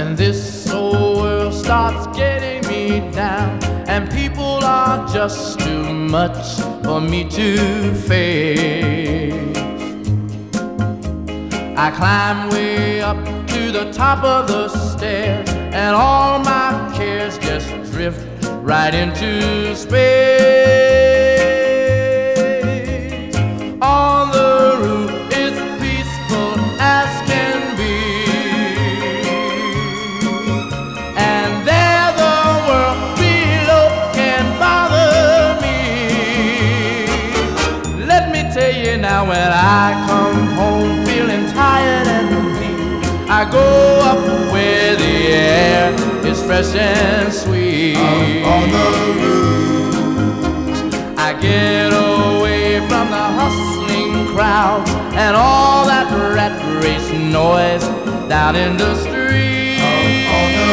When this old world starts getting me down, and people are just too much for me to face, I climb way up to the top of the stairs, and all my cares just drift right into space. On the roof it's peaceful as can be, and there the world below can bother me. Let me tell you now, when I come home feeling tired and weak, I go up where the air is fresh and sweet. On the roof, I get away from the hustling crowd and all that rat race noise down in the street. on the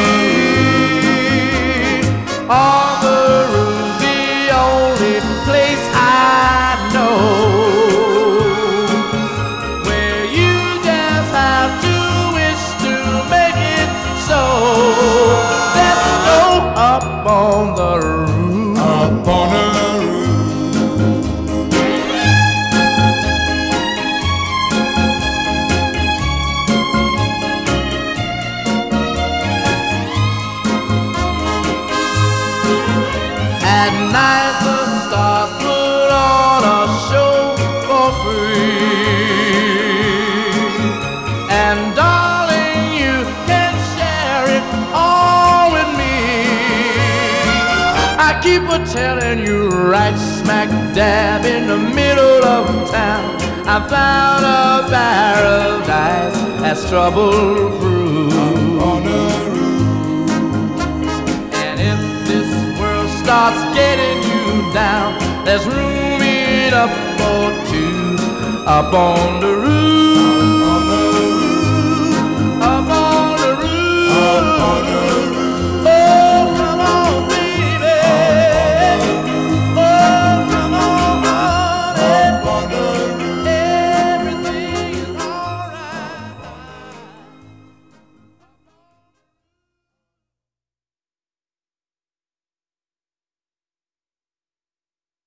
roof, On the roof, the only place I know where you just have to wish to make it so. Let's go up on the roof. up on the roof. At night the stars put on a show for free, and darling, you can share it all with me. I keep a telling you, right smack dab in the middle of town, I found a paradise that's trouble-proof. On the roof, And if this world starts getting you down, there's room enough for two up on the roof.